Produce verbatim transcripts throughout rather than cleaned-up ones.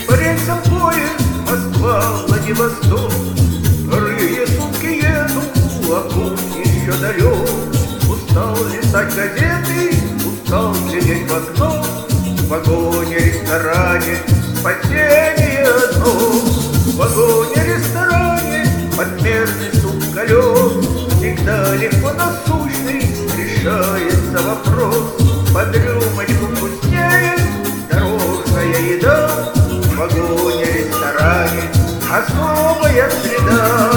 по рельсам поезд Москва-Владивосток. Вторые сутки еду, а путь еще далек. Устал листать газеты, устал глядеть в окно. В вагоне-ресторане спасение одно. В вагоне-ресторане подмерный стук колес. Всегда легко насущный решается вопрос. Под рюмочку вкуснее дорожная еда. В вагоне-ресторане особая среда.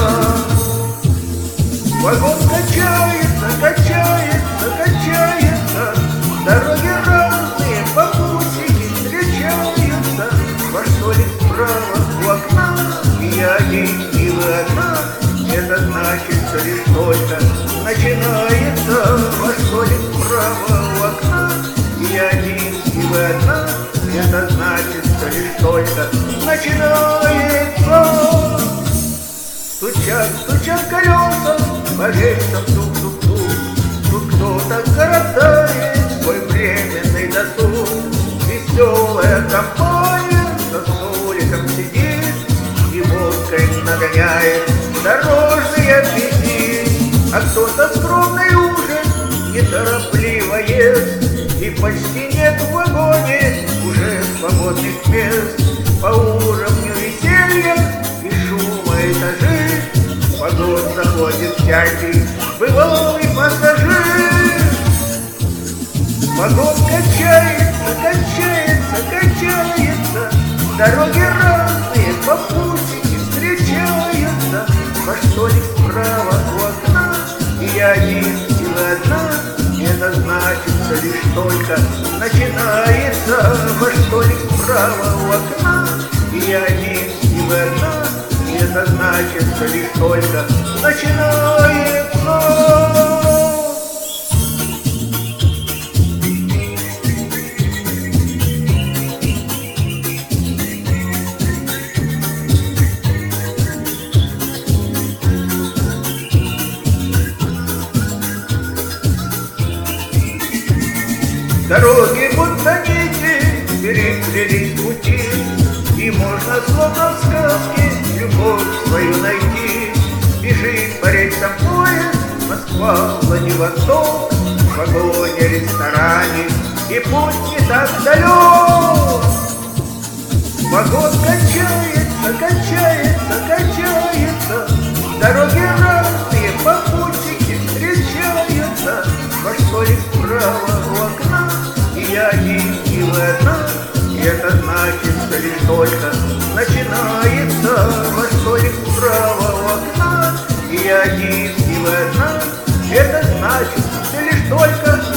Вагон качается, качается, качается. Дороги разные, попутчики встречаются. Ваш столик справа у окна, и я один, и вы одна. Это значит, что лишь только начинается. Ваш столик справа у окна, и я один, и вы одна. Это значит, что лишь только начинается. Стучат, стучат колеса, по рельсам тук-тук-тук. Тут кто-то коротает свой временный досуг. Веселая компания за столиком сидит и водкой нагоняет дорожный аппетит. А кто-то скромный ужин неторопливо ест. И почти нет в вагоне уже свободных мест. По уровню веселья и шума этажей в вагон заходит всякий бывалый пассажир. Вагон качается, качается, качается. Дороги разные, попутчики встречаются. Ваш столик справа у окна, и я один, и вы одна. Это значит, что лишь только начинается. Ваш столик справа у окна, и я один, и вы одна. Это значит, что лишь только начинается. Дороги будто нити переплелись пути, и можно словно в сказке любовь свою найти. Бежит по рельсам поезд Москва-Владивосток. В вагоне-ресторане и путь не так далек. Вагон качается, качается, качается. Дороги разные, попутчики встречаются. Ваш столик справа у окна, и я один, и вы одна. И это значит, что лишь только начинается. Ваш столик справа у окна, и я один, и вы одна. Это значит, что лишь только